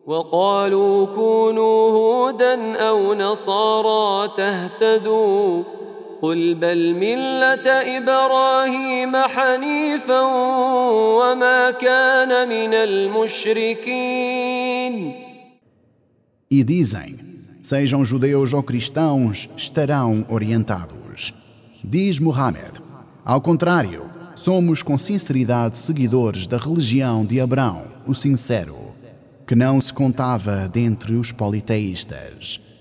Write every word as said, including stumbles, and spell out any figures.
وقالوا كونوا هودا أو نصارى تهتدوا قل بل ملة إبراهيم حنيفا وما كان من المشركين. E dizem, sejam judeus ou cristãos, estarão orientados. Diz Muhammad, ao contrário, somos com sinceridade seguidores da religião de Abrão, o sincero, que não se contava dentre os politeístas.